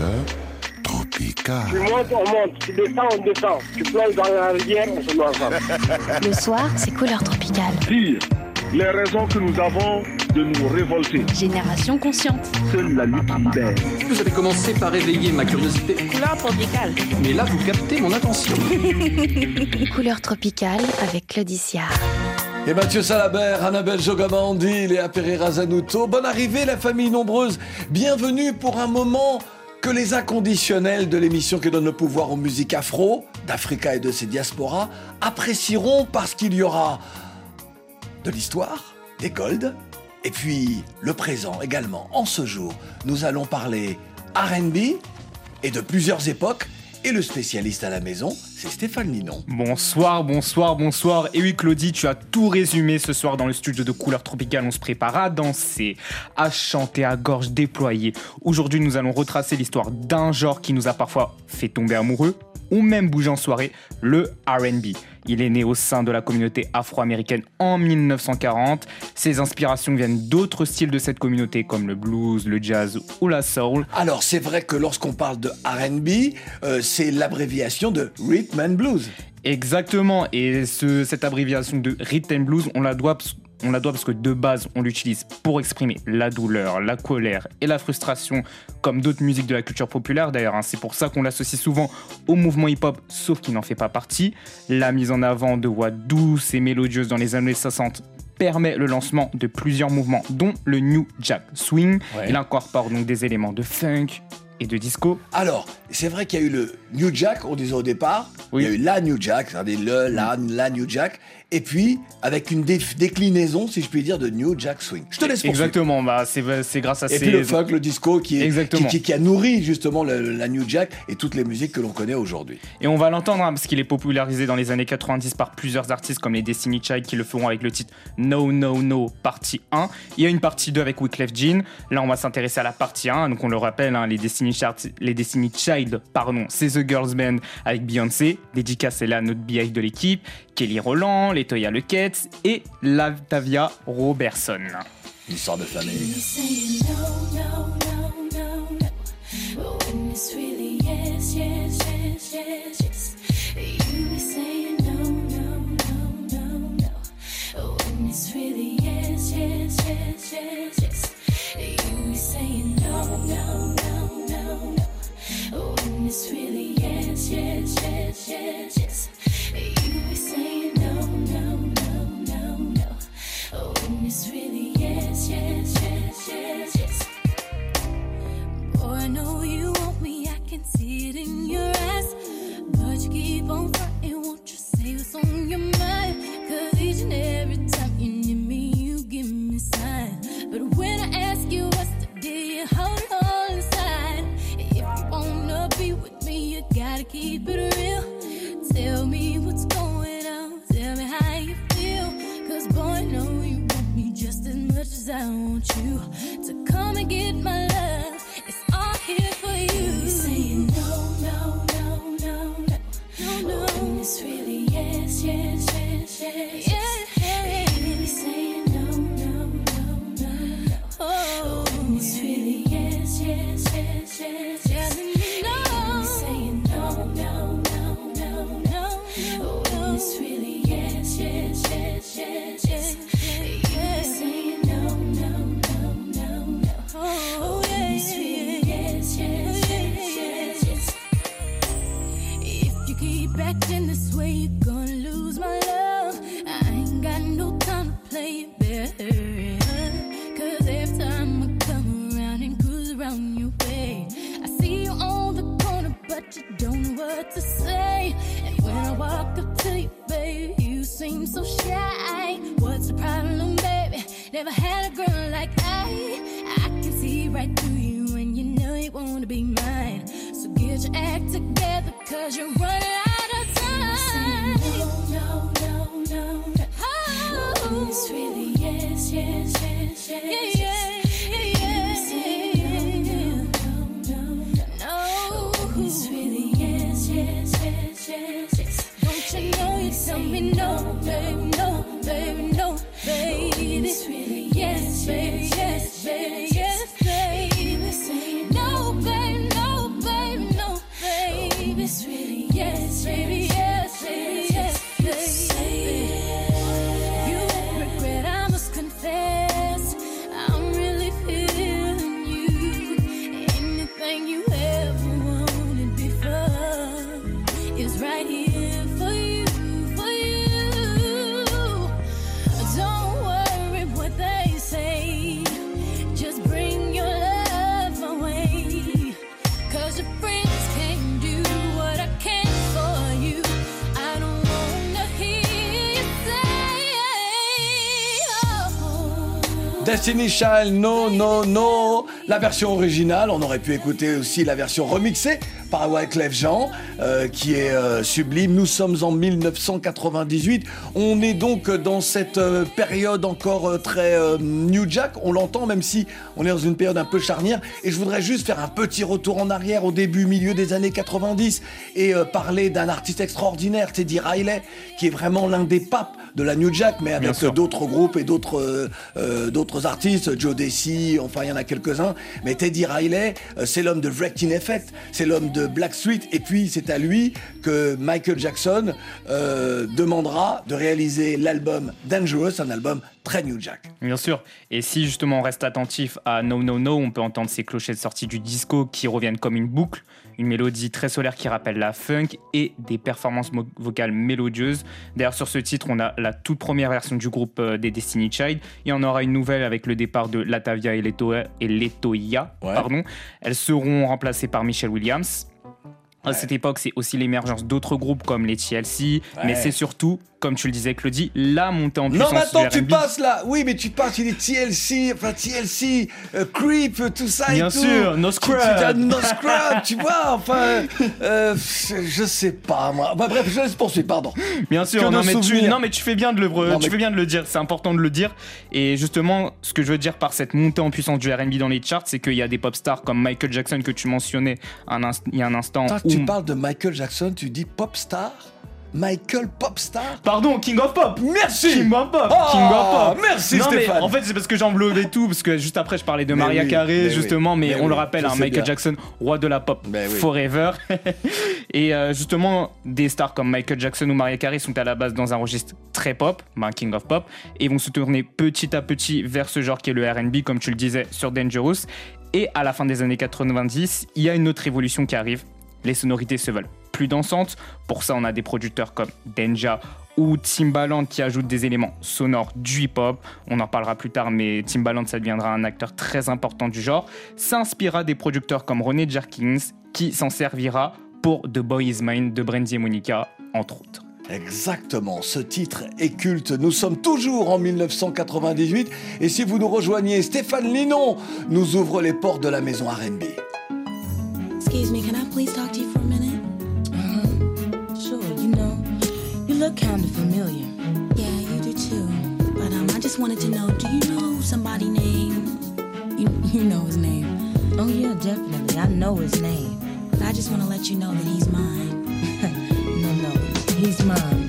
Tropical. Tu montes, on monte. Tu descends, on descend. Tu plonges dans la rivière, on se met ensemble. Le soir, c'est couleur tropicale. Dire les raisons que nous avons de nous révolter. Génération consciente. Seule la lutte libère. Vous avez commencé par éveiller ma curiosité. Couleur tropicale. Mais là, vous captez mon attention. Couleur tropicale avec Claude Siard. Et Mathieu Salabert, Annabelle Jogamandi, Léa Pereira Zanuto. Bonne arrivée, la famille nombreuse. Bienvenue pour un moment que les inconditionnels de l'émission qui donne le pouvoir aux musiques afro, d'Africa et de ses diasporas, apprécieront parce qu'il y aura de l'histoire, des golds, et puis le présent également. En ce jour, nous allons parler R&B et de plusieurs époques. Et le spécialiste à la maison, c'est Stéphane Linon. Bonsoir. Et oui, Claudie, tu as tout résumé ce soir dans le studio de Couleur Tropicale. On se prépare à danser, à chanter à gorge déployée. Aujourd'hui, nous allons retracer l'histoire d'un genre qui nous a parfois fait tomber amoureux ou même bouger en soirée, le R&B. Il est né au sein de la communauté afro-américaine en 1940. Ses inspirations viennent d'autres styles de cette communauté comme le blues, le jazz ou la soul. Alors, c'est vrai que lorsqu'on parle de R&B, c'est l'abréviation de Rhythm and Blues. Exactement, et cette abréviation de Rhythm and Blues, on la doit parce que de base, on l'utilise pour exprimer la douleur, la colère et la frustration, comme d'autres musiques de la culture populaire d'ailleurs. C'est pour ça qu'on l'associe souvent au mouvement hip-hop, sauf qu'il n'en fait pas partie. La mise en avant de voix douces et mélodieuses dans les années 60 permet le lancement de plusieurs mouvements, dont le New Jack Swing. Ouais. Il incorpore donc des éléments de funk et de disco. Alors, c'est vrai qu'il y a eu le New Jack, on disait au départ. Oui. Il y a eu la New Jack, c'est-à-dire la New Jack. Et puis, avec une déclinaison, si je puis dire, de New Jack Swing. Je te laisse poursuivre. Exactement, c'est grâce à Et puis le funk, le disco, qui a nourri justement la New Jack et toutes les musiques que l'on connaît aujourd'hui. Et on va l'entendre, parce qu'il est popularisé dans les années 90 par plusieurs artistes comme les Destiny Child qui le feront avec le titre No No No partie 1. Il y a une partie 2 avec Wyclef Jean. Là, on va s'intéresser à la partie 1. Donc on le rappelle, les Destiny Child, c'est The Girls Band avec Beyoncé. Dédicace est là notre BI de l'équipe. Kelly Rowland, Latoya Luckett et Latavia Robertson. Une histoire de famille. It's really yes, yes, yes, yes, yes. Boy, I know you want me, I can see it in your eyes. But you keep on fronting, won't you say what's on your mind? Cause each and every time you need me, you give me sign. But when I ask you what's the deal, you hold it all inside. If you wanna be with me, you gotta keep it real. Tell me what's going on, tell me how you feel. Cause boy, I know you just as much as I want you to come and get my love. It's all here for you. You're saying no, no, no, no, no, no, no. And it's really yes, yes, yes, yes, yes. Baby, saying no, no, no, no, no. Oh, and it's really yes, yes, yes, yes, yes. No, saying no, no, no, no, no. Oh, and it's really yes, yes, yes, yes, yes. Acting this way, you're gonna lose my love. I ain't got no time to play it better. Cause every time I come around and cruise around your way, I see you on the corner, but you don't know what to say. And when I walk up to you, baby, you seem so shy. What's the problem, baby? Never had a girl like I can see right through you, and you know you wanna be mine. So get your act together, cause you're running out. No, no, no, no. Oh, it's really yes, yes, yes, yes, yes. No, it's really yes, yes, yes, yes, yes. Don't you know you tell me no, baby, no, baby, no, baby. It's really yes, baby, yes, baby, yes, baby. No, baby, no, baby. Destiny Child, No, No, No. La version originale, on aurait pu écouter aussi la version remixée par Wyclef Jean, qui est sublime. Nous sommes en 1998. On est donc dans cette période encore très New Jack. On l'entend, même si on est dans une période un peu charnière. Et je voudrais juste faire un petit retour en arrière au début, milieu des années 90 et parler d'un artiste extraordinaire, Teddy Riley, qui est vraiment l'un des papes de la New Jack, mais avec d'autres groupes et d'autres artistes, Joe Desi, enfin il y en a quelques-uns. Mais Teddy Riley, c'est l'homme de Wrecking Effect, c'est l'homme de Blackstreet, et puis c'est à lui que Michael Jackson demandera de réaliser l'album Dangerous, un album très New Jack. Bien sûr. Et si justement on reste attentif à No No No, on peut entendre ces clochettes sorties du disco qui reviennent comme une boucle, une mélodie très solaire qui rappelle la funk et des performances vocales mélodieuses. D'ailleurs, sur ce titre, on a la toute première version du groupe des Destiny Child. Il y en aura une nouvelle avec le départ de Latavia et Letoya. Ouais. Elles seront remplacées par Michelle Williams. À cette époque, c'est aussi l'émergence d'autres groupes comme les TLC, mais c'est surtout, comme tu le disais, Claudie, la montée en puissance. Non, mais attends, du R&B. tu passes là. Oui, mais tu passes, il est TLC, Creep, tout ça Bien et tout. Bien sûr, No Scrub. No Scrub, tu vois, enfin, je sais pas, moi. Bah, bref, je laisse poursuivre, pardon. Bien sûr, non mais tu fais bien de le dire, c'est important de le dire. Et justement, ce que je veux dire par cette montée en puissance du R&B dans les charts, c'est qu'il y a des pop stars comme Michael Jackson que tu mentionnais il y a un instant. Tu parles de Michael Jackson, tu dis pop star? Michael Popstar? Pardon, King of Pop. Merci. King of Pop. Oh, King of Pop. Merci, non, Stéphane. Mais en fait, c'est parce que j'enveloppais tout, parce que juste après, je parlais de Mariah Carey, justement, mais on le rappelle, Michael Jackson, roi de la pop forever. Et justement, des stars comme Michael Jackson ou Mariah Carey sont à la base dans un registre très pop, King of Pop, et vont se tourner petit à petit vers ce genre qui est le R&B, comme tu le disais, sur Dangerous. Et à la fin des années 90, il y a une autre évolution qui arrive. Les sonorités se veulent plus dansantes. Pour ça, on a des producteurs comme Denja ou Timbaland qui ajoutent des éléments sonores du hip-hop. On en parlera plus tard, mais Timbaland, ça deviendra un acteur très important du genre. S'inspirera des producteurs comme Ronnie Jerkins, qui s'en servira pour The Boy Is Mine de Brandy et Monica, entre autres. Exactement, ce titre est culte. Nous sommes toujours en 1998 et si vous nous rejoignez, Stéphane Linon nous ouvre les portes de la maison R&B. Excuse me, can I please talk to you for a minute? Sure, you look kind of familiar. Yeah, you do too. But I just wanted to know, do you know somebody named... You know his name. Oh yeah, definitely, I know his name. But I just want to let you know that he's mine. No, he's mine.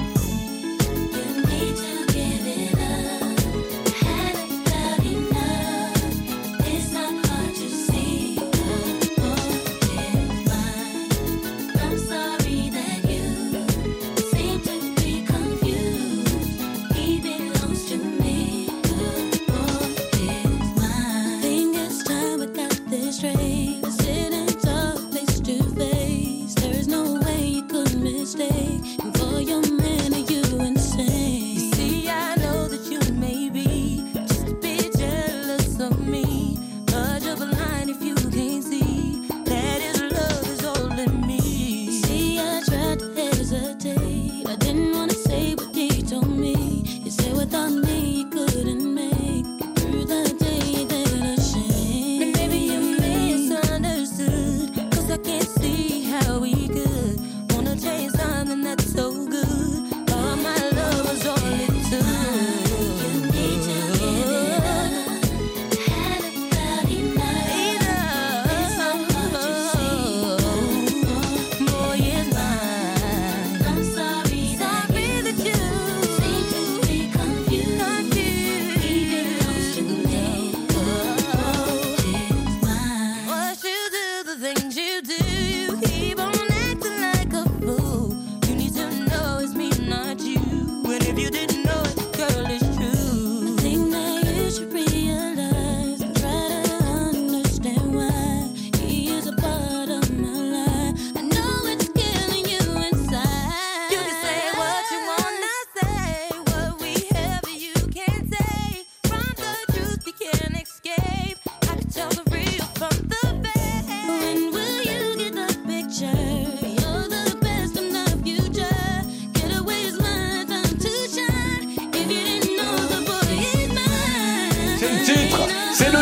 When will you get the picture?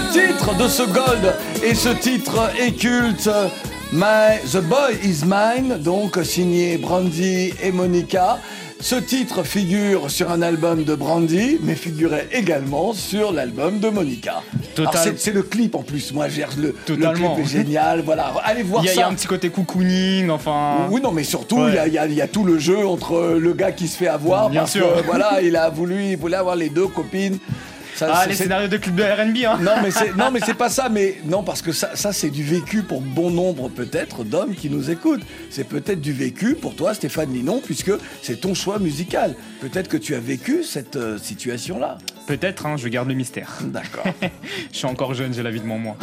titre de ce Gold, et ce titre est culte. The Boy Is Mine, donc signé Brandy et Monica. Ce titre figure sur un album de Brandy, mais figurait également sur l'album de Monica. Alors c'est le clip en plus, moi le clip est génial, voilà, allez voir ça. Il y a un petit côté cocooning, enfin... Oui, non, mais surtout, il y a tout le jeu entre le gars qui se fait avoir, bien parce sûr. que voilà, il voulait avoir les deux copines. Les scénarios de club de R&B, hein. Non, mais c'est pas ça, mais non, parce que ça c'est du vécu pour bon nombre peut-être d'hommes qui nous écoutent. C'est peut-être du vécu pour toi, Stéphane Linon, puisque c'est ton choix musical. Peut-être que tu as vécu cette situation-là. Peut-être, hein, je garde le mystère. D'accord. Je suis encore jeune, j'ai la vie devant moi.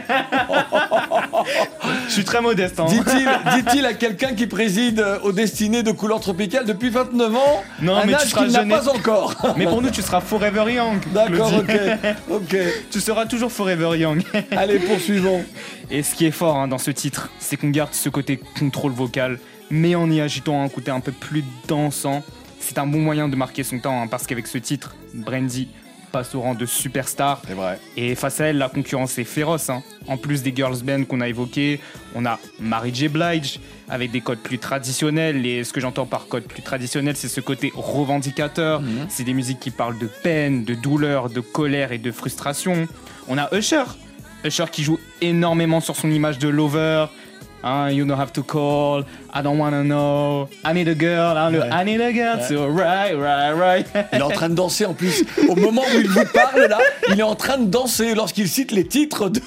Je suis très modeste, hein. Dit-il à quelqu'un qui préside aux destinées de Couleur Tropicale depuis 29 ans. Non, un mais âge tu seras qu'il n'a pas encore. Mais pour nous, tu seras forever young. D'accord, ok. Tu seras toujours forever young. Allez, poursuivons. Et ce qui est fort, hein, dans ce titre, c'est qu'on garde ce côté contrôle vocal, mais en y agitant un côté un peu plus dansant. C'est un bon moyen de marquer son temps, hein, parce qu'avec ce titre, Brandy passe au rang de superstar. C'est vrai. Et face à elle, la concurrence est féroce, hein. En plus des girls band qu'on a évoquées, on a Mary J. Blige avec des codes plus traditionnels. Et ce que j'entends par code plus traditionnel, c'est ce côté revendicateur. C'est des musiques qui parlent de peine, de douleur, de colère et de frustration. On a Usher qui joue énormément sur son image de lover. You don't have to call, I don't wanna know, I need a girl, I need a girl, so right. Il est en train de danser en plus. Au moment où il vous parle là, il est en train de danser lorsqu'il cite les titres de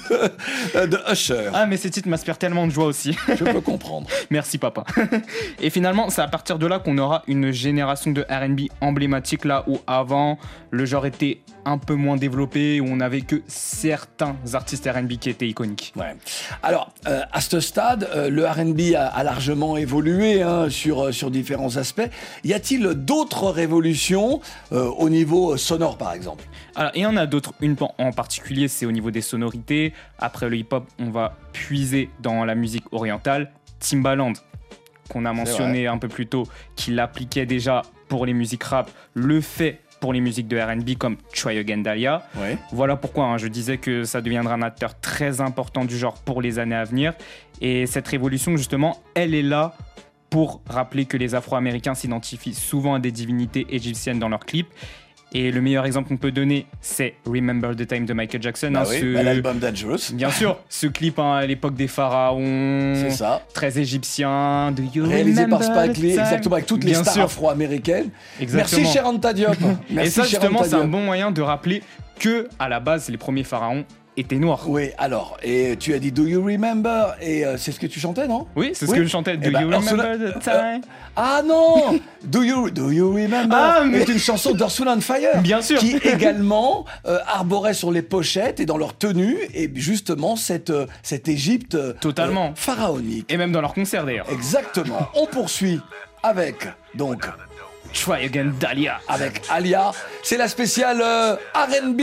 Usher. Ah, mais ces titres m'inspirent tellement de joie aussi. Je peux comprendre. Merci papa. Et finalement, c'est à partir de là qu'on aura une génération de R&B emblématique, là où avant, le genre était un peu moins développé, où on n'avait que certains artistes R&B qui étaient iconiques. Ouais. Alors, à ce stade, le R&B a largement évolué, hein, sur différents aspects. Y a-t-il d'autres révolutions au niveau sonore, par exemple ? Alors, il y en a d'autres. Une en particulier, c'est au niveau des sonorités. Après le hip-hop, on va puiser dans la musique orientale. Timbaland, qu'on a mentionné un peu plus tôt, qui l'appliquait déjà pour les musiques rap, le fait pour les musiques de R&B comme Try Again Dahlia. Ouais. Voilà pourquoi je disais que ça deviendra un acteur très important du genre pour les années à venir. Et cette révolution, justement, elle est là pour rappeler que les Afro-Américains s'identifient souvent à des divinités égyptiennes dans leurs clips. Et le meilleur exemple qu'on peut donner, c'est Remember the Time de Michael Jackson. L'album Dangerous. Bien sûr, ce clip à l'époque des pharaons. C'est ça. Très égyptien. Réalisé par Spike Lee, exactement, avec toutes les stars afro-américaines. Exactement. Merci, Cher Anta Diop. Et ça, justement, c'est un bon moyen de rappeler que, à la base, les premiers pharaons étaient noirs. Oui, alors, et tu as dit Do You Remember, et c'est ce que tu chantais, non ? Oui, c'est ce que je chantais. Do You Remember the Time. Ah non, Do you Remember est une chanson d'Earth, Wind & Fire. Bien sûr. Qui également arborait sur les pochettes et dans leur tenue, et justement cette Égypte totalement pharaonique. Et même dans leurs concerts d'ailleurs. Exactement. On poursuit avec, donc, Try Again Dahlia avec Alia. C'est la spéciale R&B.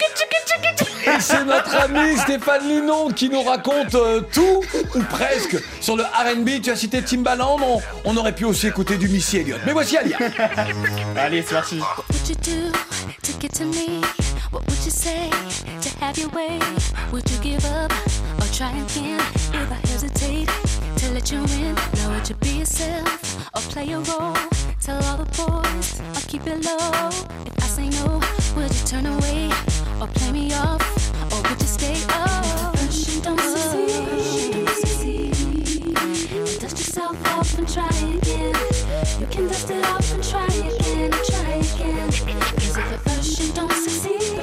Et c'est notre ami Stéphane Linon qui nous raconte tout, ou presque, sur le R&B. Tu as cité Timbaland, on aurait pu aussi écouter du Missy Elliott. Mais voici Alia. Allez, c'est parti. What would you do to get to me? What would you say to have your way? Would you give up or try again? If I hesitate to let you in, now would you be yourself or play a role? Tell all the boys or keep it low. If I say no, would you turn away or play me off? Or would you stay? Oh, first you don't succeed. Dust yourself off and try again. You can dust it off and try again, try again. 'Cause if at first you don't succeed,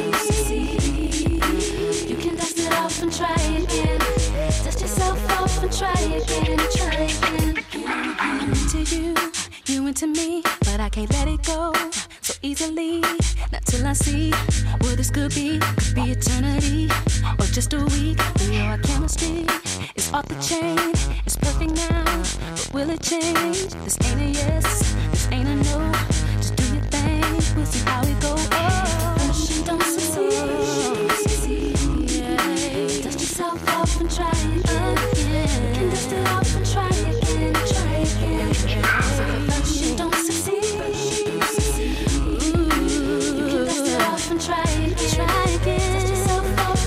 you can dust it off and try again. Dust yourself off and try again, try again. I'm into you, you into me, but I can't let it go so easily. Not till I see what this could be eternity or just a week. We know our chemistry is off the chain. It's perfect now, but will it change? This ain't a yes, this ain't a no. Just do your thing, we'll see how it goes. Oh, first you don't succeed. Yeah. Dust yourself off and try again. You can dust it off and try again, try again. So at first you don't succeed. Ooh, you can dust it off and try again, try again. Dust yourself off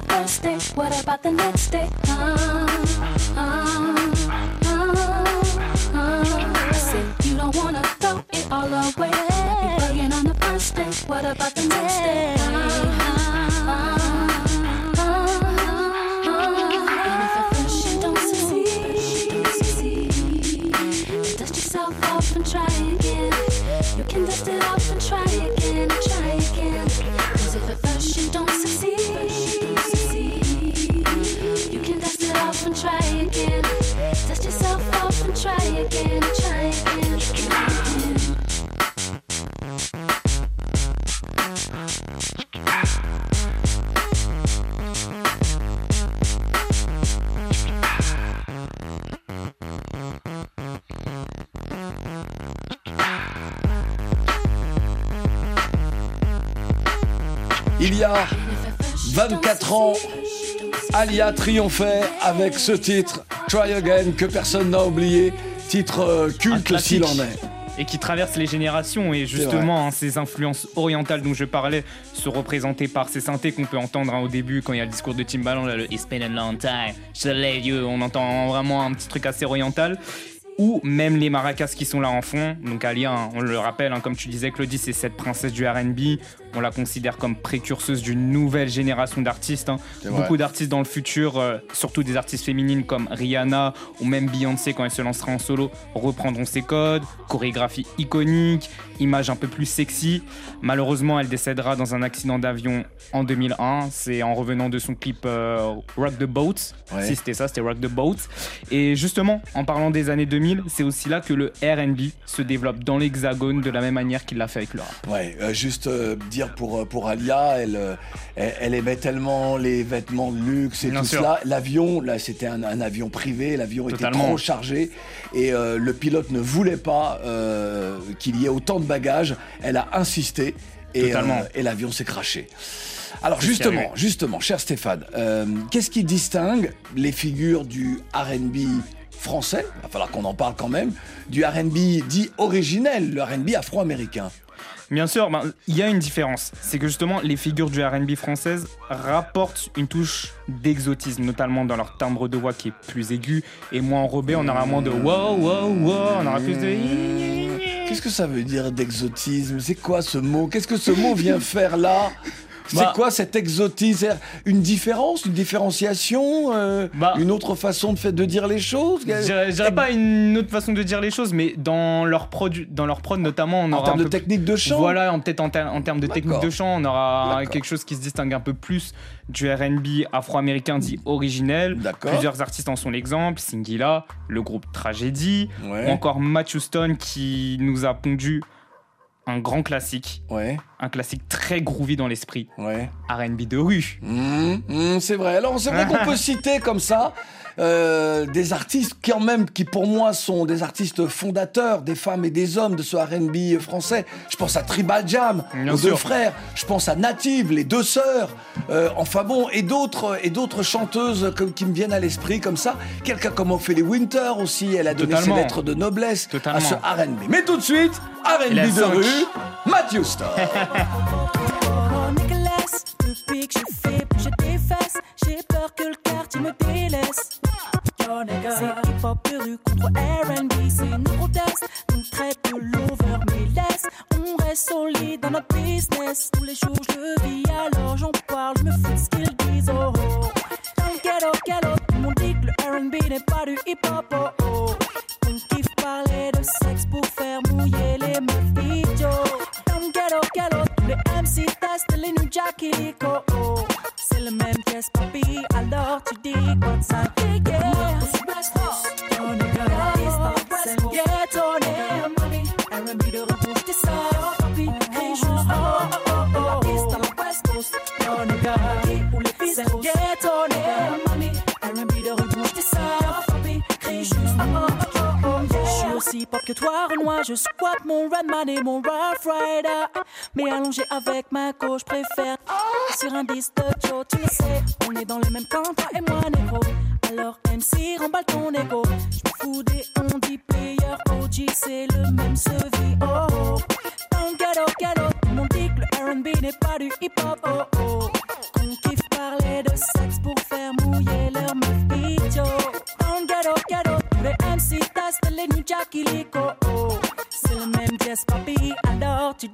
first day? What about the next day? I said you don't wanna throw it all away. Like you're bugging on the first day. What about the next day? And if at first you don't succeed, dust yourself off and try again. You can dust it off and try again, try again. 'Cause if at first you don't succeed, you can dust it off and try again. Dust yourself off and try again, try again, try again. Il y a 24 ans, Alia triomphait avec ce titre Try Again que personne n'a oublié, titre culte s'il en est. Et qui traverse les générations, et justement ces influences orientales dont je parlais sont représentées par ces synthés qu'on peut entendre au début quand il y a le discours de Timbaland, là, le It's been a long time, Soleil, on entend vraiment un petit truc assez oriental. Ou même les maracas qui sont là en fond. Donc Alia, on le rappelle, comme tu disais Claudie, c'est cette princesse du R&B. On la considère comme précurseuse d'une nouvelle génération d'artistes. Beaucoup d'artistes dans le futur, surtout des artistes féminines comme Rihanna ou même Beyoncé quand elle se lancera en solo, reprendront ses codes, chorégraphie iconique, image un peu plus sexy. Malheureusement, elle décédera dans un accident d'avion en 2001. C'est en revenant de son clip Rock the Boat. Ouais. Si c'était ça, c'était Rock the Boat. Et justement, en parlant des années 2000, c'est aussi là que le R&B se développe dans l'Hexagone de la même manière qu'il l'a fait avec le rap. Ouais, juste dire pour Alia, elle aimait tellement les vêtements de luxe et tout cela. L'avion, là, c'était un avion privé, l'avion était trop chargé et le pilote ne voulait pas qu'il y ait autant de bagages. Elle a insisté et l'avion s'est crashé. Alors justement, cher Stéphane, qu'est-ce qui distingue les figures du R&B français, il va falloir qu'on en parle quand même, du R&B dit originel, le R&B afro-américain? Bien sûr, il y a une différence. C'est que justement, les figures du R&B françaises rapportent une touche d'exotisme, notamment dans leur timbre de voix qui est plus aigu et moins enrobé. On aura moins de wow, wow, wow, on aura plus de... Qu'est-ce que ça veut dire d'exotisme? C'est quoi ce mot? Qu'est-ce que ce mot vient faire là? C'est quoi cet exotisme? Une différence, une différenciation, une autre façon de dire les choses? Je dirais pas une autre façon de dire les choses, mais dans leur prod notamment, on aura... En termes de technique de chant? Voilà, peut-être en termes de technique de chant, on aura quelque chose qui se distingue un peu plus du R&B afro-américain dit originel. Plusieurs artistes en sont l'exemple, Singila, le groupe Tragédie, ou encore Matt Houston qui nous a pondu un grand classique, un classique très groovy dans l'esprit, R&B de rue. C'est vrai. Alors c'est vrai qu'on peut citer comme ça des artistes qui pour moi sont des artistes fondateurs, des femmes et des hommes de ce R&B français. Je pense à Tribal Jam, aux deux frères. Je pense à Native, les deux sœurs. Et d'autres chanteuses qui me viennent à l'esprit comme ça. Quelqu'un comme Ophélie Winter aussi, elle a donné ses lettres de noblesse à ce R&B. Mais tout de suite, R&B de rue, Matt Houston. Depuis que je fais bouger tes fesses, j'ai peur que le quartier me délaisse. C'est hip-hop de rue contre R&B, c'est une proteste. Donc traite de l'over, mais laisse. On reste solide dans notre business. Tous les jours je le vis, alors j'en parle, je me fous de ce qu'ils disent. Oh oh. Dans le ghetto, tout le monde dit que le R&B n'est pas du hip-hop. Oh oh. On kiffe parler de sexe pour faire mouiller les meufs idiots. Dans le ghetto, tous les MC testent les New Jack Illico. Oh, c'est le même pièce, papi. Alors tu dis quoi de ça? C'est le ghetto, R&B de retour, t'es ça, papi. Crie juste oh oh oh oh. La piste à la West Coast, où les filles c'est le ghetto, R&B de retour, t'es ça, papi. Crie juste oh oh oh oh. Je suis aussi pop que toi, Renoir. Je squatte mon Redman et mon Rough Rider. Mais allongé avec ma gauche, préfère sur un disque de Joe. Tu le sais, on est dans le même camp, toi et moi, négro. Alors MC, remballe ton ego. J'me fous des on dit player OG, c'est le même sevi. Oh oh. Dans le ghetto, tout le monde dit que le R&B n'est pas du hip-hop. Oh oh. On kiffe parler de sexe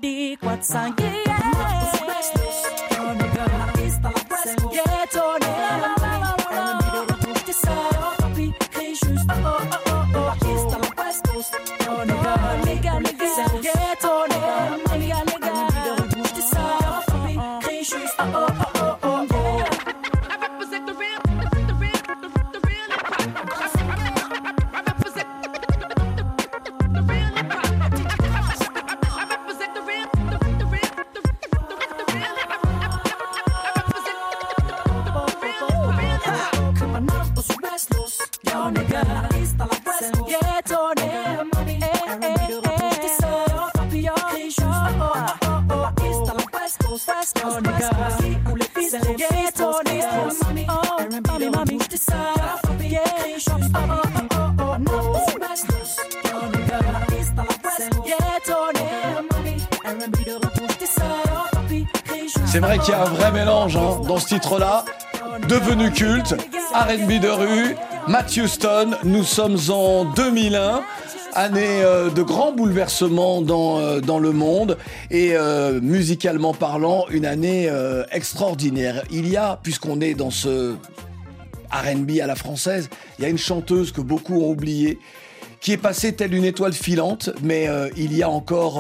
di Quazzanghi. C'est vrai qu'il y a un vrai mélange dans ce titre-là, devenu culte, R&B de rue, Matthew Stone, nous sommes en 2001, année de grands bouleversements dans le monde et musicalement parlant, une année extraordinaire. Il y a, puisqu'on est dans ce R&B à la française, il y a une chanteuse que beaucoup ont oubliée, qui est passée telle une étoile filante, mais il y a encore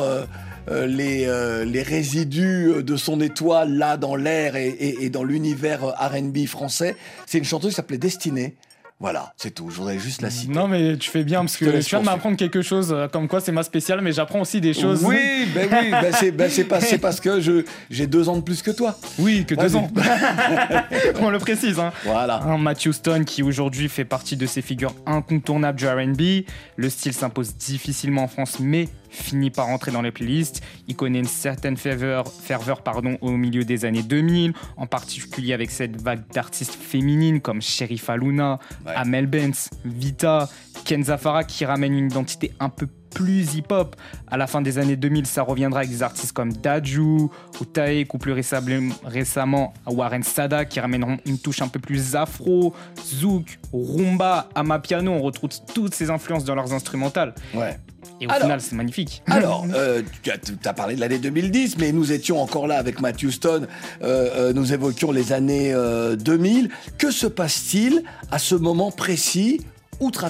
les résidus de son étoile là dans l'air et dans l'univers R&B français. C'est une chanteuse qui s'appelait Destinée. Voilà, c'est tout. Je voudrais juste la citer. Non, mais tu fais bien parce que tu viens de m'apprendre quelque chose, comme quoi c'est ma spéciale, mais j'apprends aussi des choses. Oui, c'est parce que j'ai 2 ans de plus que toi. Oui, que 2 ans. On le précise. Voilà. Matthew Stone qui aujourd'hui fait partie de ces figures incontournables du R&B. Le style s'impose difficilement en France, mais finit par rentrer dans les playlists. Il connaît une certaine ferveur au milieu des années 2000, en particulier avec cette vague d'artistes féminines comme Sherifa Luna, Amel Bent, Vita, Kenza Farah qui ramène une identité un peu plus hip-hop. À la fin des années 2000, ça reviendra avec des artistes comme Dadju ou Taek ou plus récemment Warren Sada qui ramèneront une touche un peu plus afro, zouk, rumba, amapiano. On retrouve toutes ces influences dans leurs instrumentales. Ouais. Et au final, c'est magnifique. Alors, tu as parlé de l'année 2010, mais nous étions encore là avec Matthew Stone. Nous évoquions les années 2000. Que se passe-t-il à ce moment précis outre-Atlantique ?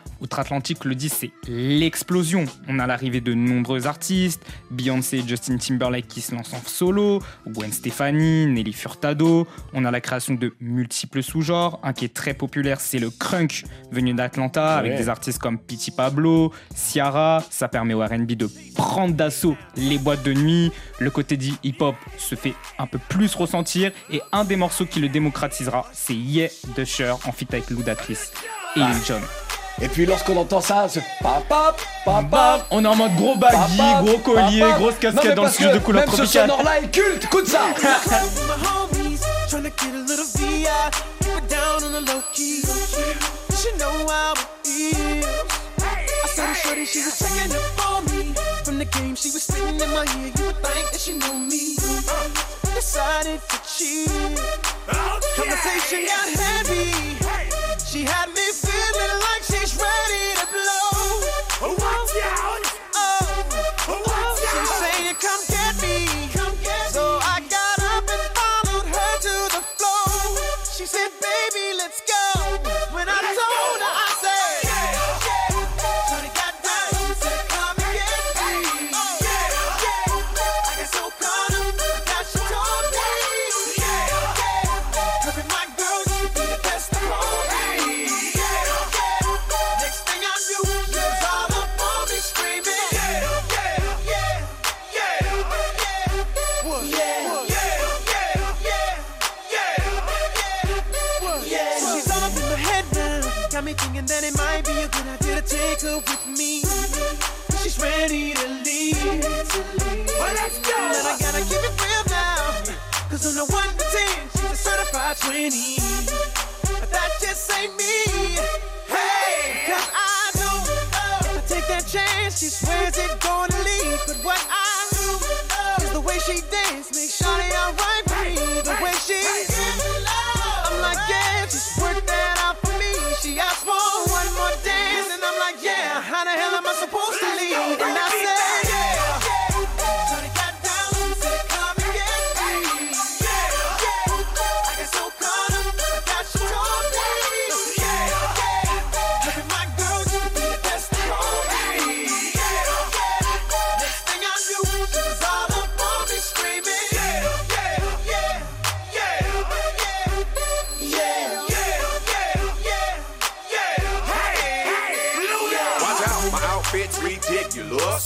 Outre-Atlantique, le 10, c'est l'explosion. On a l'arrivée de nombreux artistes, Beyoncé et Justin Timberlake qui se lancent en solo, Gwen Stefani, Nelly Furtado. On a la création de multiples sous-genres. Un qui est très populaire, c'est le crunk, venu d'Atlanta, avec des artistes comme Pity Pablo, Ciara. Ça permet au R&B de prendre d'assaut les boîtes de nuit. Le côté dit hip-hop se fait un peu plus ressentir. Et un des morceaux qui le démocratisera, c'est Yeah d'Usher en feat avec Ludacris et Lil Jon. Et puis lorsqu'on entend ça, c'est on est en mode gros baggy, gros collier, grosse casquette dans le studio de Couleur Tropicale. Même ce sonore-là est culte, écoute ça. She had me feeling like she's ready to blow. Watch out! She's saying, come get me. So I got up and followed her to the floor. She said, baby, let's go. When I told her, I said, Shorty got down. She said, come and get me. I got so caught up that she told me. Look at my girl, she be the best of all. Got me thinking that it might be a good idea to take her with me. She's ready to leave. Well, let's go. But I gotta keep it real now. Cause on the 1 to 10, she's a certified 20. But that just ain't me. Hey, cause I know if I take that chance, she swears it's gonna leave. But what I do is the way she dance makes Shawty alright with me. The way she I'm like, yeah, just work that out for me. She asked for one more dance, and I'm like, yeah, how the hell am I supposed to leave? And I said, yeah,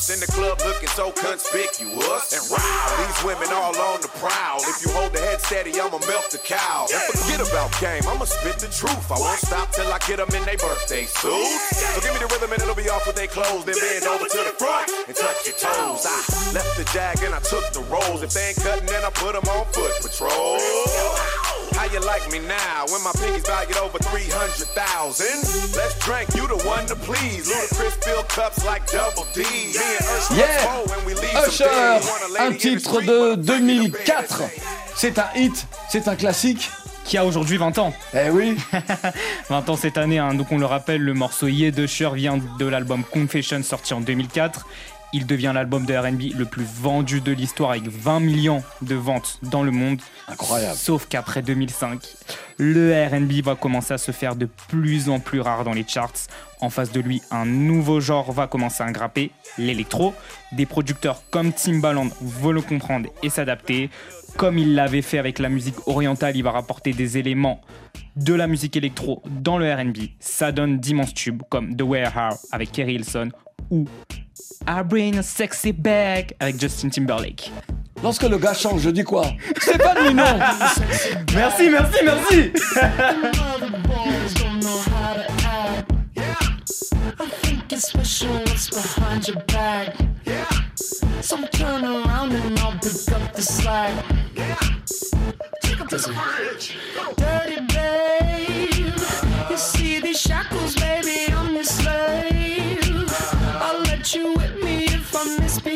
bust in the club looking so conspicuous. And wow, these women all on the prowl. If you hold the head steady, I'ma milk the cow. And forget about game, I'ma spit the truth. I won't stop till I get them in their birthday suits. So give me the rhythm and it'll be off with their clothes. Then bend over to the front and touch your toes. I left the jag and I took the rolls. If they ain't cutting, then I put them on foot patrol. How you like me now when my pinky's valued over 300,000? Let's drink, you the one to please. Ludacris fill cups like Double D. Me and Usher, Yeah. when we leave Usher, some days. un titre de 2004. C'est un hit, c'est un classique. Qui a aujourd'hui 20 ans. Eh oui. 20 ans cette année, hein. Donc on le rappelle, le morceau Yeah d'Usher vient de l'album Confession sorti en 2004. Il devient l'album de R&B le plus vendu de l'histoire avec 20 millions de ventes dans le monde. Incroyable. Sauf qu'après 2005, le R&B va commencer à se faire de plus en plus rare dans les charts. En face de lui, un nouveau genre va commencer à grimper, l'électro. Des producteurs comme Timbaland veulent le comprendre et s'adapter. Comme il l'avait fait avec la musique orientale, il va rapporter des éléments de la musique électro dans le R&B. Ça donne d'immenses tubes comme The Warehouse avec Kerry Hilson ou I Bring a Sexy Back avec Justin Timberlake. Lorsque le gars chante, je dis quoi? C'est pas de Ninon. Merci, merci, merci. It's special what's behind your back. Yeah. So turn around and I'll pick up the slack. Yeah. Take him to the bridge. Dirty babe. You see these shackles, baby, I'm your slave. I'll let you whip me if I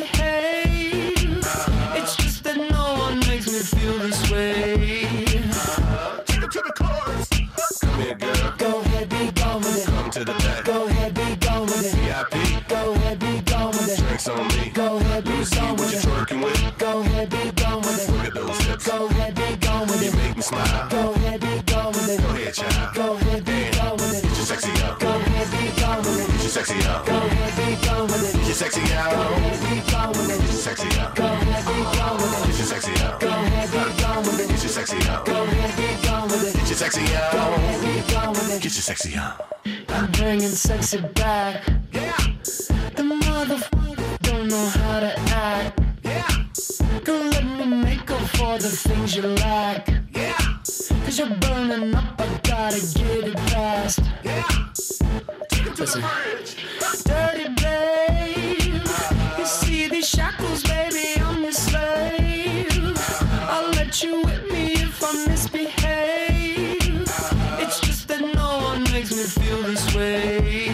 misbehave. It's just that no one makes me feel this way. Take him to the chorus. Come here, girl. Go ahead, be gone with it. Come to the back. Go ahead, be gone with it. VIP. Go ahead, be gone with it. Drinks on me. Go ahead, be gone with it. Go ahead, be gone with it. Look at those hips. Go ahead, be gone with it. You make me smile. Go ahead, be gone with it. Go ahead, child. Go ahead, be gone with it. Get your sexy out. Go ahead, be gone with it. Get your sexy out. Go ahead, be gone with it. Get your sexy out. Go ahead, be gone with it. Get your sexy out. Go ahead, be gone with it. Get your sexy out. Go ahead, be gone with it. Get your sexy out. Go ahead, be gone with it. Get your sexy out. Go ahead, be gone with it. Get your sexy out. I'm bringing sexy back. Yeah. The motherfucker don't know how to act. Yeah. Girl, let me make up for the things you lack. Yeah. Cause you're burning up, I gotta get it fast. Yeah. Take it to the bridge. Dirty babe. You see these shackles, baby, I'm your slave. I'll let you whip me if I misbehave. It's just that no one makes me feel this way.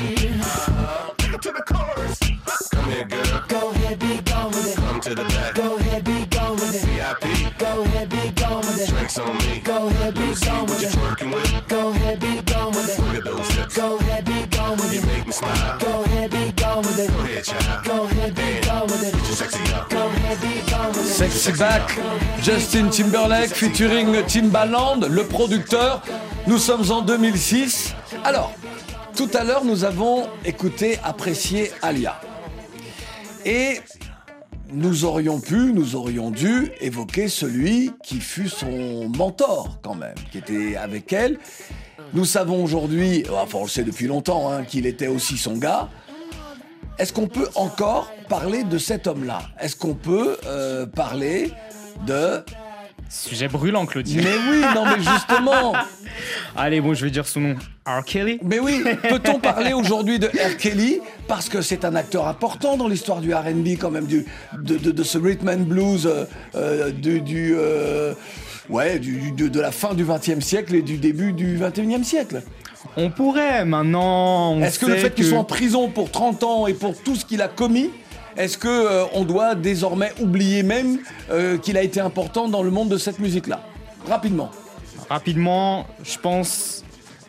Take it to the chorus. Come here, girl. Go ahead, be gone with it. Come to the back. Go ahead, be gone with it. VIP. Go ahead, be gone with it. Drinks on me. Go ahead, be gone with it. Go ahead, be gone with it. Look at those hips. Go ahead, be gone with it. You make me smile. Go ahead, be gone with it. Go ahead, child. Go ahead, be gone with it. Get your sexy out. Go ahead, be gone with it. Sexy Back, Justin Timberlake featuring Timbaland, le producteur. Nous sommes en 2006. Alors, tout à l'heure, nous avons écouté, apprécié Alia. Et nous aurions dû évoquer celui qui fut son mentor quand même, qui était avec elle. Nous savons aujourd'hui, enfin on le sait depuis longtemps, hein, qu'il était aussi son gars. Est-ce qu'on peut encore parler de cet homme-là? Est-ce qu'on peut parler de... Sujet brûlant, Claudie. Mais oui, non mais justement. Allez, bon, je vais dire son nom. R. Kelly. Mais oui, peut-on parler aujourd'hui de R. Kelly? Parce que c'est un acteur important dans l'histoire du R&B quand même, de ce rhythm and blues, de la fin du XXe siècle et du début du XXIe siècle. On pourrait, maintenant... Est-ce que le fait qu'il soit en prison pour 30 ans et pour tout ce qu'il a commis, est-ce qu'on doit désormais oublier même qu'il a été important dans le monde de cette musique-là? Rapidement, je pense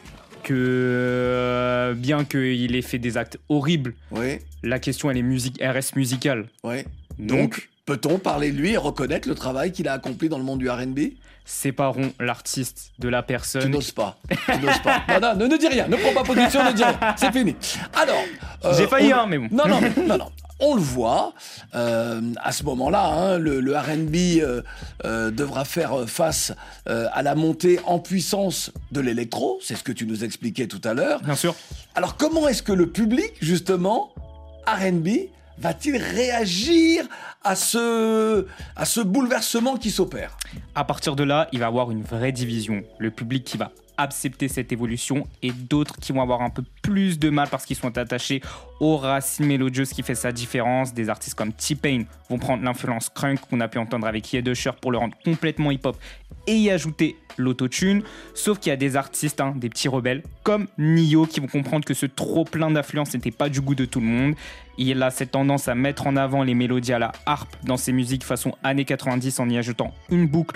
que bien qu'il ait fait des actes horribles, oui. La question elle reste musicale. Oui. Donc, peut-on parler de lui et reconnaître le travail qu'il a accompli dans le monde du R&B? Séparons l'artiste de la personne. Tu n'oses pas. Non, ne dis rien, ne prends pas position, ne dis rien. C'est fini. Alors... J'ai failli, mais bon. Non. On le voit, à ce moment-là, hein, le R&B devra faire face à la montée en puissance de l'électro, c'est ce que tu nous expliquais tout à l'heure. Bien sûr. Alors comment est-ce que le public, justement, R&B, va-t-il réagir à ce bouleversement qui s'opère ? À partir de là, il va y avoir une vraie division. Le public qui va accepter cette évolution et d'autres qui vont avoir un peu plus de mal parce qu'ils sont attachés aux racines mélodieuses qui fait sa différence. Des artistes comme T-Pain vont prendre l'influence crunk qu'on a pu entendre avec Ed Usher pour le rendre complètement hip-hop et y ajouter l'autotune. Sauf qu'il y a des artistes, des petits rebelles comme Nio qui vont comprendre que ce trop plein d'influence n'était pas du goût de tout le monde. Il a cette tendance à mettre en avant les mélodies à la harpe dans ses musiques façon années 90 en y ajoutant une boucle,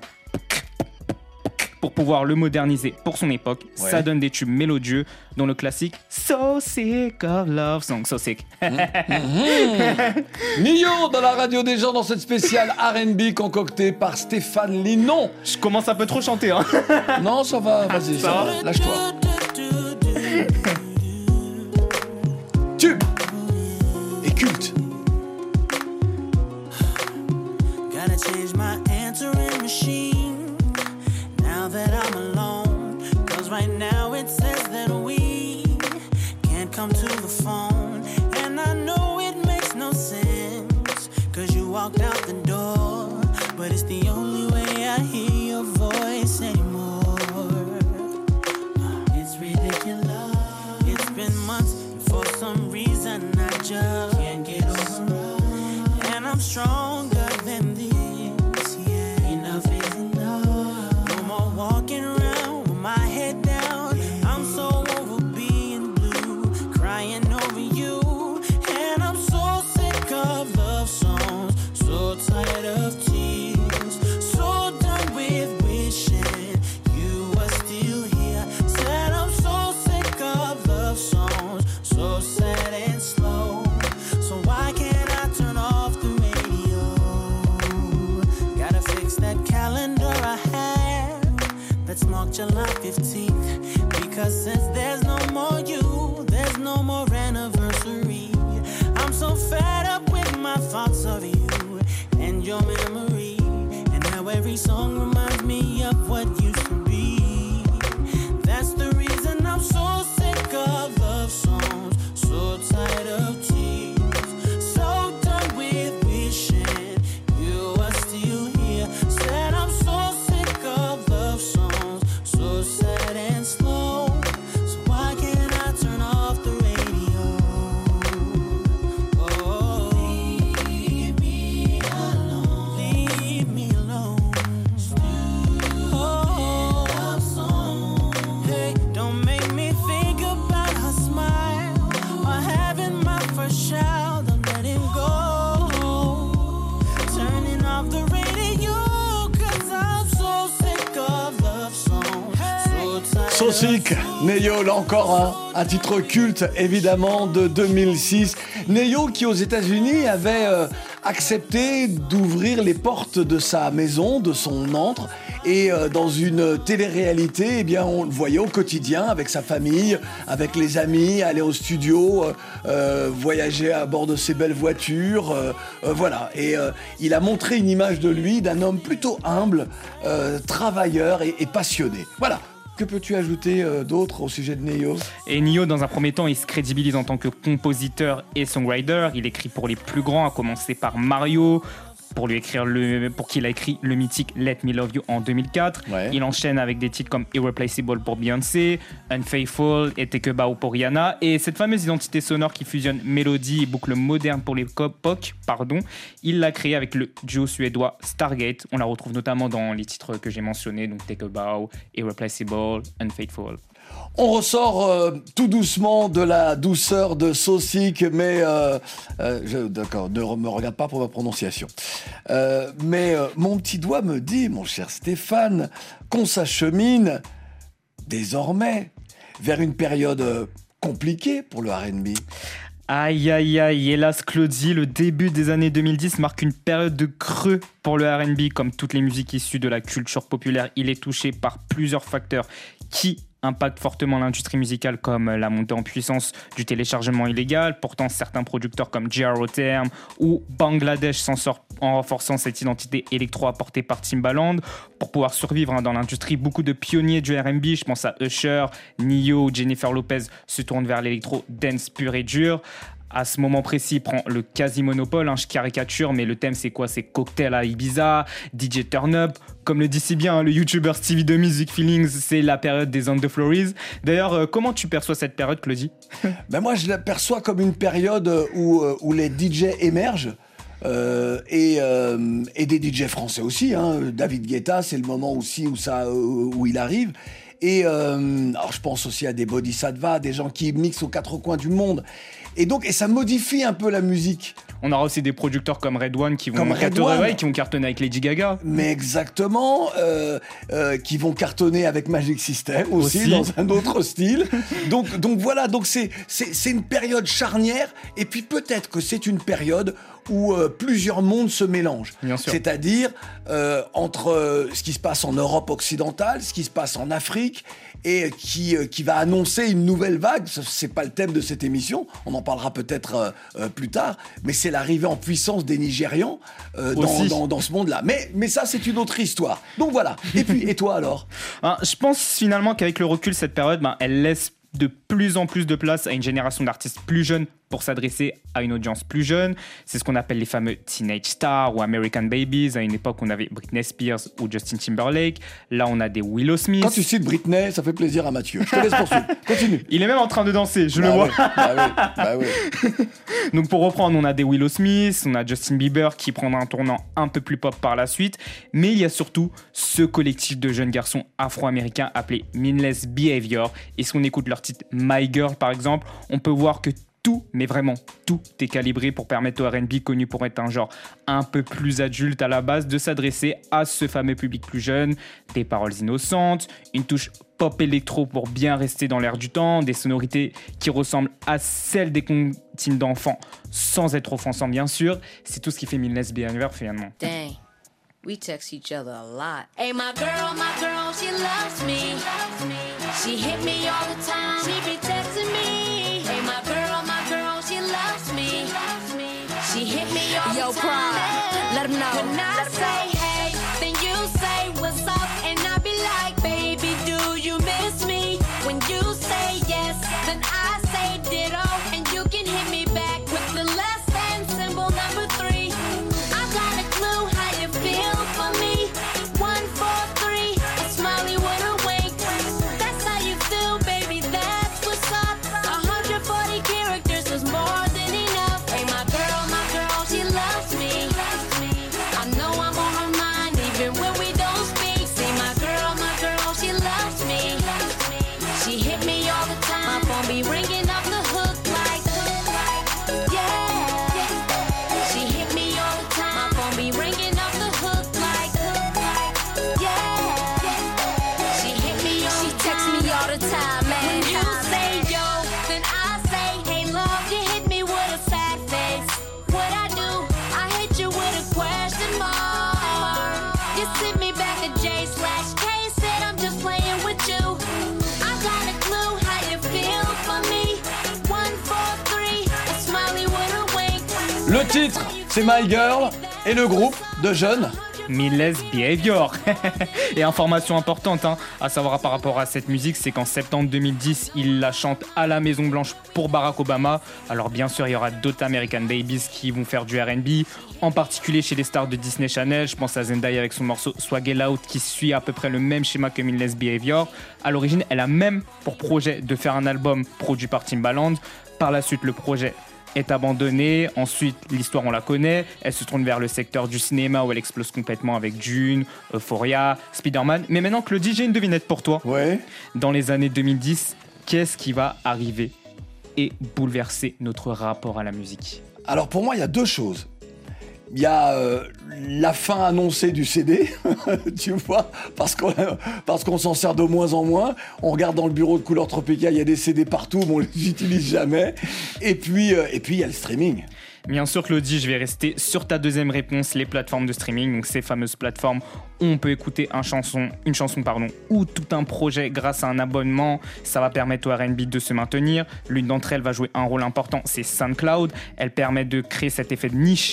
pour pouvoir le moderniser pour son époque. Ouais. Ça donne des tubes mélodieux dont le classique So Sick of Love Song. So sick. Nio dans la radio des gens dans cette spéciale R&B concoctée par Stéphane Linon. Je commence un peu trop chanter. Non, ça va, vas-y, ça va. Lâche-toi. Tube et culte. Gotta change my answering machine now that I'm alone, 'cause right now it says that we can't come to the phone, and I know it makes no sense, 'cause you walked out the door, but it's the only way I hear your voice anymore. It's ridiculous, it's been months, and for some reason I just can't get over, and I'm stronger than this. Enough is enough. No more walking around with my head down. I'm so over being blue, crying over you. And I'm so sick of love songs, so tired of tears, so done with wishing you were still here. Said I'm so sick of love songs, so sad and slow. So why can't I turn off the radio? Gotta fix that calendar I have that's marked July 15th, because since there's no more you, there's no more anniversary. I'm so fed up with my thoughts of you and your memory, and how every song reminds me of what used to be. That's the reason I'm so sick of love songs, so tired of tears, so done with wishing you were still here. Said I'm so sick of love songs, so sad and slow. So why can't I turn off the radio? Oh, leave me alone. Leave me alone. Oh, love song. Hey, don't make me think about her smile or having my first child. I'm letting go. Turning off the radio, 'cause I'm so sick of love songs. So sick, Neo, là encore un titre culte évidemment de 2006. Neo qui aux États-Unis avait accepté d'ouvrir les portes de sa maison, de son antre, et dans une télé-réalité, eh bien, on le voyait au quotidien avec sa famille, avec les amis, aller au studio, voyager à bord de ses belles voitures, voilà. Et il a montré une image de lui, d'un homme plutôt humble, travailleur et passionné. Voilà. Que peux-tu ajouter d'autre au sujet de Nio ? Et Nio, dans un premier temps, il se crédibilise en tant que compositeur et songwriter. Il écrit pour les plus grands, à commencer par Mario, pour qu'il a écrit le mythique Let Me Love You en 2004. Ouais. Il enchaîne avec des titres comme Irreplaceable pour Beyoncé, Unfaithful et Take a Bow pour Rihanna. Et cette fameuse identité sonore qui fusionne mélodie et boucle moderne pour l'époque, il l'a créée avec le duo suédois Stargate. On la retrouve notamment dans les titres que j'ai mentionnés, donc Take a Bow, Irreplaceable, Unfaithful. On ressort tout doucement de la douceur de So Sick, mais d'accord, ne me regarde pas pour ma prononciation. Mais mon petit doigt me dit, mon cher Stéphane, qu'on s'achemine désormais vers une période compliquée pour le R&B. Aïe aïe aïe, hélas Claudie, le début des années 2010 marque une période de creux pour le R&B. Comme toutes les musiques issues de la culture populaire, il est touché par plusieurs facteurs qui impacte fortement l'industrie musicale, comme la montée en puissance du téléchargement illégal. Pourtant, certains producteurs comme J.R. Term ou Bangladesh s'en sortent en renforçant cette identité électro apportée par Timbaland. Pour pouvoir survivre dans l'industrie, beaucoup de pionniers du R&B, je pense à Usher, Nio ou Jennifer Lopez, se tournent vers l'électro dance pur et dur. À ce moment précis, il prend le quasi-monopole, je caricature, mais le thème c'est quoi? C'est cocktail à Ibiza, DJ Turn Up. Comme le dit si bien le youtubeur Stevie de Music Feelings, c'est la période des On The Flories. D'ailleurs, comment tu perçois cette période, Claudie? Ben moi, je la perçois comme une période où les DJ émergent. Et des DJ français aussi, David Guetta, c'est le moment aussi où il arrive. Et alors je pense aussi à des Bodhisattva, des gens qui mixent aux quatre coins du monde. Et ça modifie un peu la musique. On aura aussi des producteurs comme Red One qui vont cartonner avec Lady Gaga. Mais exactement, qui vont cartonner avec Magic System aussi. Dans un autre style. Donc voilà, c'est une période charnière. Et puis peut-être que c'est une période où plusieurs mondes se mélangent. Bien sûr. C'est-à-dire entre ce qui se passe en Europe occidentale, ce qui se passe en Afrique, et qui va annoncer une nouvelle vague. C'est pas le thème de cette émission, on en parlera peut-être plus tard, mais c'est l'arrivée en puissance des Nigérians dans ce monde-là. Mais ça, c'est une autre histoire. Donc voilà. Et toi alors? Je pense finalement qu'avec le recul, cette période, elle laisse de plus en plus de place à une génération d'artistes plus jeunes pour s'adresser à une audience plus jeune. C'est ce qu'on appelle les fameux Teenage Stars ou American Babies. À une époque, on avait Britney Spears ou Justin Timberlake. Là, on a des Willow Smith. Quand tu cites Britney, ça fait plaisir à Mathieu. Je te laisse poursuivre. Continue. Il est même en train de danser, je le vois. Bah oui. Donc pour reprendre, on a des Willow Smith, on a Justin Bieber qui prendra un tournant un peu plus pop par la suite. Mais il y a surtout ce collectif de jeunes garçons afro-américains appelé Meaningless Behavior. Et si on écoute leur titre My Girl, par exemple, on peut voir que tout, mais vraiment tout est calibré pour permettre au R&B, connu pour être un genre un peu plus adulte à la base, de s'adresser à ce fameux public plus jeune. Des paroles innocentes, une touche pop électro pour bien rester dans l'air du temps, des sonorités qui ressemblent à celles des comptines d'enfants sans être offensant bien sûr. C'est tout ce qui fait Meaningless Behavior finalement. Dang. We text each other a lot. Hey, my girl, she loves me. She hit me all the time. She be texting me. Hey, my girl, she loves me. She hit me all the time. Yo, Pride, let him know. When I say hey, then you say what's up, and I be like, baby, do you miss me? When you say yes, then I say ditto, and you can hit me back with the less than symbol number 3. I got a clue how you feel for me. 1, 4, 3, a smiley with a wink. That's how you feel, baby. That's what's up. 140 characters is more than enough. Hey, my girl, she loves me. I know I'm on her mind even when we don't speak. See, my girl, she loves me. She hit me all the time. My phone be ringing off the hook like, yeah. She hit me all the time. My phone be ringing off the hook like, yeah. She hit me all the time. She texts me all the time, man. When you say yo, then I say, hey love, you hit me with a sad face. What I do, I hit you with a question mark. You sent me back a J/K, said I'm just playing with you. I got a clue how you feel for me. 1, 4, 3, a smiley with a wink. Le titre, c'est My Girl, et le groupe de jeunes Meaningless Behavior. Et information importante à savoir par rapport à cette musique, c'est qu'en septembre 2010, il la chante à la Maison Blanche pour Barack Obama. Alors bien sûr, il y aura d'autres American Babies qui vont faire du R&B, en particulier chez les stars de Disney Channel. Je pense à Zendaya avec son morceau Swag It Out qui suit à peu près le même schéma que Meaningless Behavior. À l'origine, elle a même pour projet de faire un album produit par Timbaland. Par la suite, le projet est abandonnée. Ensuite, l'histoire, on la connaît. Elle se tourne vers le secteur du cinéma où elle explose complètement avec Dune, Euphoria, Spider-Man. Mais maintenant, Claudie, j'ai une devinette pour toi. Ouais. Dans les années 2010, qu'est-ce qui va arriver et bouleverser notre rapport à la musique? Alors pour moi, il y a deux choses. Il y a la fin annoncée du CD, tu vois, parce qu'on s'en sert de moins en moins. On regarde dans le bureau de Couleur Tropicale, il y a des CD partout, mais on les utilise jamais. Et puis il y a le streaming. Bien sûr, Claudie, je vais rester sur ta deuxième réponse, les plateformes de streaming. Donc ces fameuses plateformes où on peut écouter une chanson, ou tout un projet grâce à un abonnement. Ça va permettre au R&B de se maintenir. L'une d'entre elles va jouer un rôle important, c'est SoundCloud. Elle permet de créer cet effet de niche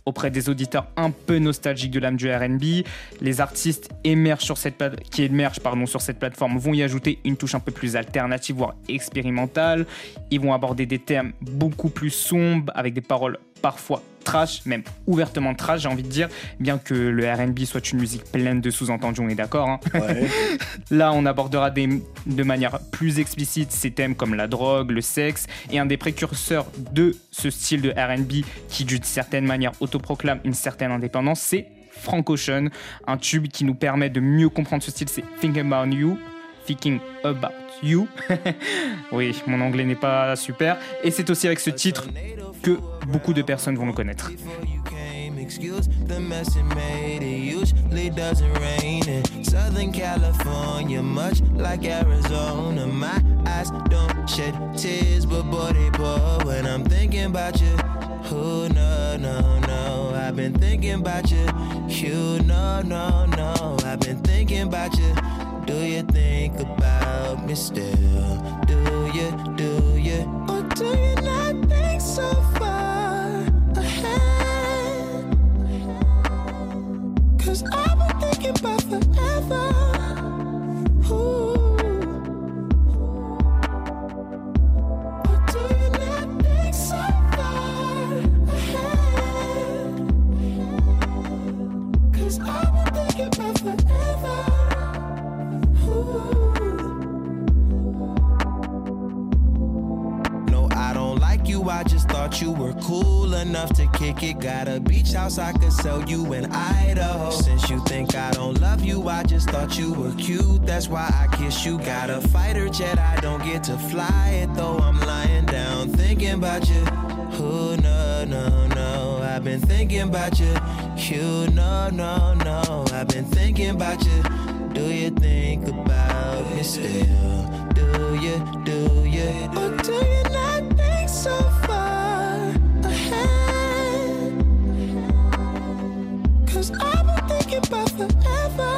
auprès des auditeurs un peu nostalgiques de l'âme du R&B. Les artistes qui émergent sur cette plateforme vont y ajouter une touche un peu plus alternative, voire expérimentale. Ils vont aborder des thèmes beaucoup plus sombres, avec des paroles parfois trash, même ouvertement trash, j'ai envie de dire, bien que le R&B soit une musique pleine de sous-entendus, on est d'accord, hein. Ouais. Là, on abordera de manière plus explicite ces thèmes comme la drogue, le sexe, et un des précurseurs de ce style de R&B qui, d'une certaine manière, autoproclame une certaine indépendance, c'est Frank Ocean. Un tube qui nous permet de mieux comprendre ce style, c'est Thinking About You. Oui, mon anglais n'est pas super. Et c'est aussi avec ce titre que beaucoup de personnes vont le connaître. Excuse the mess it made. It usually doesn't rain in Southern California, much like Arizona. My eyes don't shed tears, but boy they pour when I'm thinking about you. Oh no, no, no, I've been thinking about you. You no, no, no, I've been thinking about you. Do you think about me still? Do you? Or do you not think so far ahead? 'Cause I've been thinking about forever. Ooh. Or do you not think so far ahead? 'Cause I've been thinking about forever. No, I don't like you, I just thought you were cool enough to kick it. Got a beach house I could sell you in Idaho. Since you think I don't love you, I just thought you were cute, that's why I kiss you. Got a fighter jet, I don't get to fly it, though I'm lying down thinking about you. Oh no, no, no, I've been thinking about you. You no, no, no, I've been thinking about you. Do you think about me still? Do you? Or do you not think so far ahead? 'Cause I've been thinking about forever.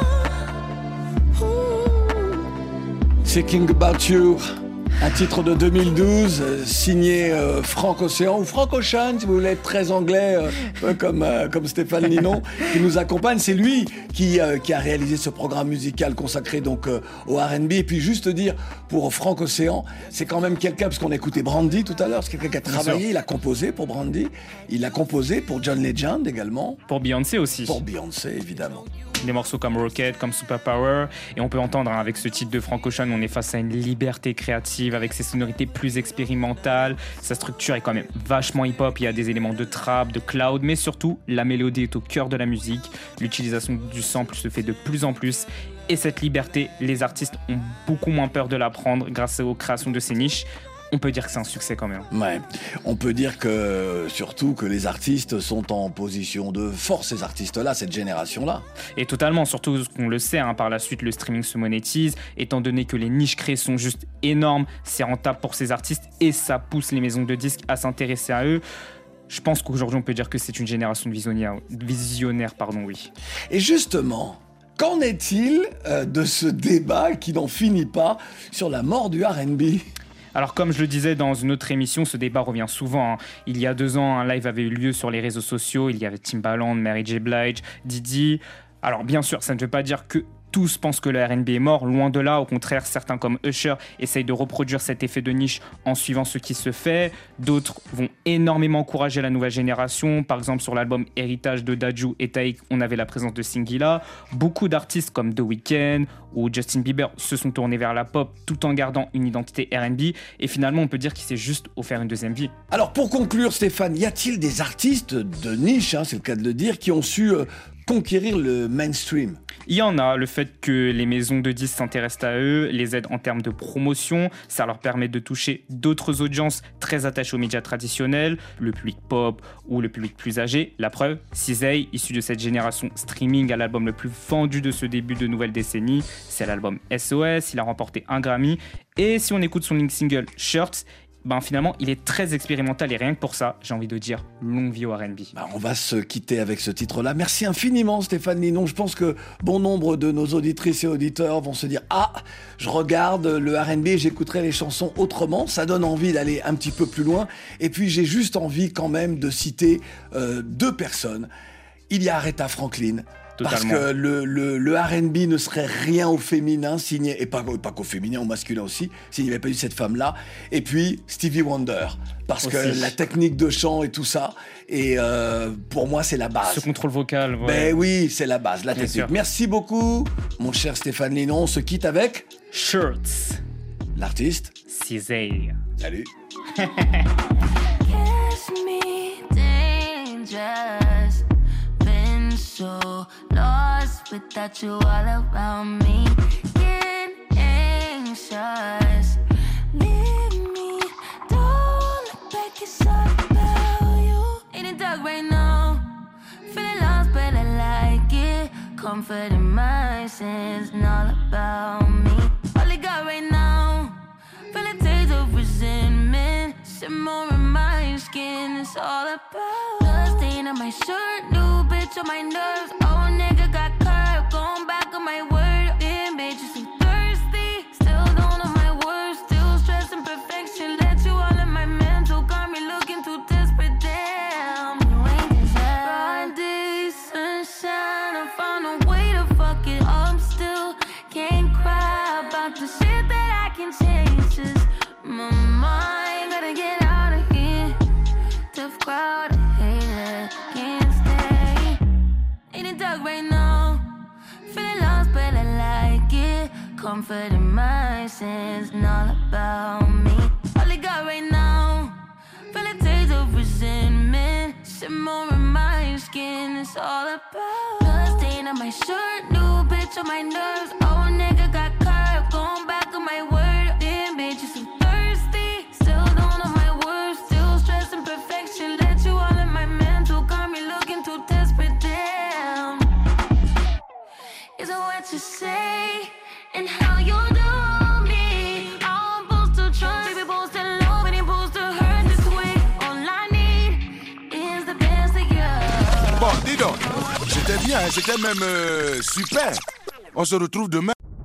Ooh. Thinking About You, un titre de 2012, signé Frank Ocean, ou Frank Ocean, si vous voulez être très anglais, comme Stéphane Linon, qui nous accompagne. C'est lui qui a réalisé ce programme musical consacré donc au R&B. Et puis juste dire, pour Frank Ocean, c'est quand même quelqu'un, parce qu'on a écouté Brandy tout à l'heure, c'est quelqu'un qui a travaillé, il a composé pour Brandy, il a composé pour John Legend également. Pour Beyoncé aussi. Pour Beyoncé, évidemment. Des morceaux comme Rocket, comme Superpower, et on peut entendre avec ce titre de Frank Ocean, on est face à une liberté créative avec ses sonorités plus expérimentales. Sa structure est quand même vachement hip-hop, il y a des éléments de trap, de cloud, mais surtout la mélodie est au cœur de la musique. L'utilisation du sample se fait de plus en plus, et cette liberté, les artistes ont beaucoup moins peur de la prendre grâce aux créations de ces niches. On peut dire que c'est un succès quand même. Ouais. On peut dire que, surtout, que les artistes sont en position de force, ces artistes-là, cette génération-là. Et totalement, surtout qu'on le sait, par la suite, le streaming se monétise. Étant donné que les niches créées sont juste énormes, c'est rentable pour ces artistes et ça pousse les maisons de disques à s'intéresser à eux. Je pense qu'aujourd'hui, on peut dire que c'est une génération de visionnaires, oui. Et justement, qu'en est-il de ce débat qui n'en finit pas sur la mort du R&B ? Alors comme je le disais dans une autre émission, ce débat revient souvent. Il y a 2 ans, un live avait eu lieu sur les réseaux sociaux. Il y avait Timbaland, Mary J. Blige, Diddy. Alors bien sûr, ça ne veut pas dire que tous pensent que le R&B est mort, loin de là. Au contraire, certains comme Usher essayent de reproduire cet effet de niche en suivant ce qui se fait. D'autres vont énormément encourager la nouvelle génération. Par exemple, sur l'album Héritage de Dadju et Taïk, on avait la présence de Singila. Beaucoup d'artistes comme The Weeknd ou Justin Bieber se sont tournés vers la pop tout en gardant une identité R&B. Et finalement, on peut dire qu'il s'est juste offert une deuxième vie. Alors pour conclure, Stéphane, y a-t-il des artistes de niche, c'est le cas de le dire, qui ont su conquérir le mainstream? Il y en a. Le fait que les maisons de disques s'intéressent à eux les aide en termes de promotion. Ça leur permet de toucher d'autres audiences très attachées aux médias traditionnels, le public pop ou le public plus âgé. La preuve, Cizay, issu de cette génération streaming, a l'album le plus vendu de ce début de nouvelle décennie. C'est l'album SOS. Il a remporté un Grammy. Et si on écoute son single Shirts, finalement, il est très expérimental et rien que pour ça, j'ai envie de dire longue vie au R&B. On va se quitter avec ce titre-là. Merci infiniment Stéphane Linon. Je pense que bon nombre de nos auditrices et auditeurs vont se dire « Ah, je regarde le R&B et j'écouterai les chansons autrement ». Ça donne envie d'aller un petit peu plus loin. Et puis j'ai juste envie quand même de citer 2 personnes. Il y a Aretha Franklin. Parce que le R&B ne serait rien au féminin, et pas qu'au féminin, au masculin aussi, s'il n'y avait pas eu cette femme-là. Et puis Stevie Wonder, parce que la technique de chant et tout ça, et pour moi c'est la base. Ce contrôle vocal. Ouais. Ben oui, c'est la base, la Bien technique. sûr. Merci beaucoup, mon cher Stéphane Linon. On se quitte avec Shirts. L'artiste Cizay. Salut. Kiss me dangerous. Been so lost without you all around me. Get anxious. Leave me. Don't look back, it's all about you. In the dark right now. Feeling lost, but I like it. Comfort in my sins and all about me. All I got right now. Feel a taste of resentment. Simmer in my skin, it's all about blood stain on my shirt, new bitch on my nerves. Old nigga got curved, going back on my word. Damn bitch, you so thirsty. Still don't know my words, still stressing perfection. Let you all in my mental, got me looking too desperate. Damn, you ain't deserve. Broad day, sunshine, I found a way to fuck it up. Still can't cry about the shit that I can change. Just my mind, gotta get out of here. Tough crowd, I hate it, can't stay. In the dark right now, feeling lost but I like it. Comfort in my sins and all about me. All I got right now, feel a taste of resentment. Simmer in my skin, it's all about blood stain on my shirt, new bitch on my nerves. Old nigga got curved, going back on my word. Damn bitch, you so thirsty. Still don't know my words, still stressing perfection. Let you all in my mental, got me looking too desperate. Damn, is it what you say and how you do me? I'm supposed to trust, baby, supposed to love, and supposed to hurt this way. All I need is the best of you. Bon, dis donc, c'était bien, c'était même super. On se retrouve demain.